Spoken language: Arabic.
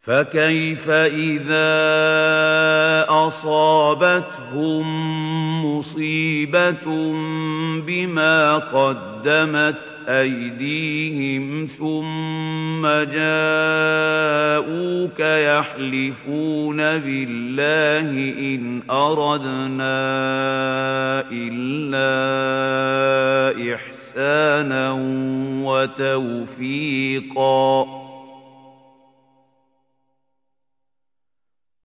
فكيف إذا أصابتهم مصيبة بما قدمت أيديهم ثم جاءوك يحلفون بالله إن أردنا إلا إحسانا وتوفيقا